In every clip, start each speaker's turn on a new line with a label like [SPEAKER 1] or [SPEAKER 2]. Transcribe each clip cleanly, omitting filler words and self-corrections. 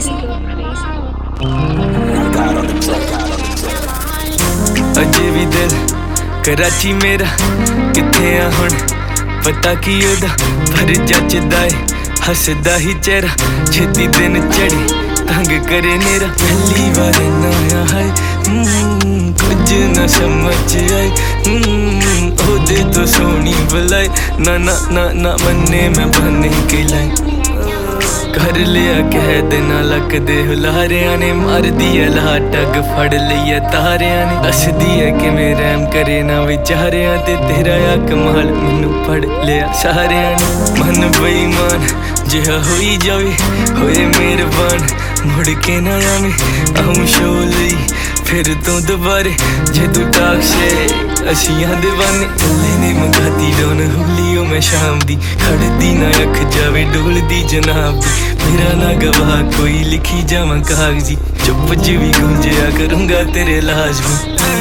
[SPEAKER 1] अजे भी दिल कराची मेरा किथे आ हुण पता की ओदा पर जचदा है हसदा ही चेहरा छेती दिन चढ़ी तंग करे मेरा पहली बार ना आए कुछ न समझ आए ओदे तो सोनी बुलाए ना ना ना ना मन्ने मैं बने के लाई कर लिया कह देना लक दे हुलारिया ने मार दिया ला टग फड़ लिया तारिया ने हसदी है कि मेरा रैम करे ना विचारिया ते तेरा या कमाल मैनू फड़ लिया सारिया ने मन बेईमान जिहा होई जावे होए मेहरबान मुड़ के ना आवे आऊं शोली फिर तू दोबारे जे तू टाक से असियां दीवाने लेने मंगाती डोन हुलियो मैं शाम दी खड़दी ना अख जावे डोलदी जनाब दी मेरा ना गवाह कोई लिखी जावां कागजी चुप च भी गूंजिया करूंगा तेरे लाजमी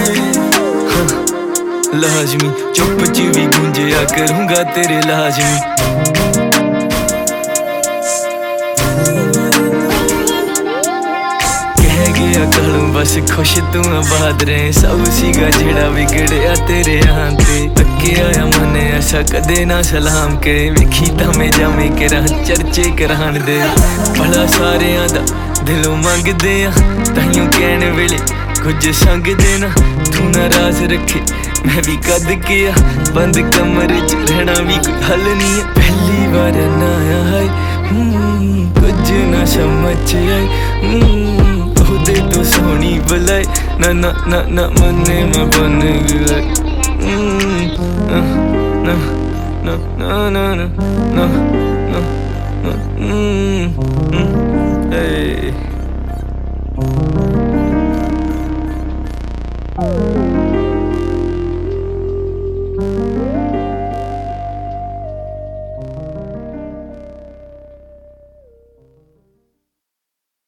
[SPEAKER 1] लाजमी चुप च भी गूंजिया करूंगा तेरे लाजमी कलू बस खुश तू आबाद रहे सब सीगा जेड़ा बिगड़िया तेरे आंते अके आया मने ऐसा कदे ना सलाम करे वेखी तमे जामे करा चर्चे करान दे भला सारे दा दिलों मंगदे आ ताइयों कहण वेले कुछ संग देना तू नाराज रखे मैं भी कद के आ बंद कमरे च रहना भी कोई हल नहीं है पहली बार ना आए कुछ ना समझ आए दे तो सोनी बुलाए ना ना ना ना मन्ने मैं बन गया ना ना ना ना ना ना ना ना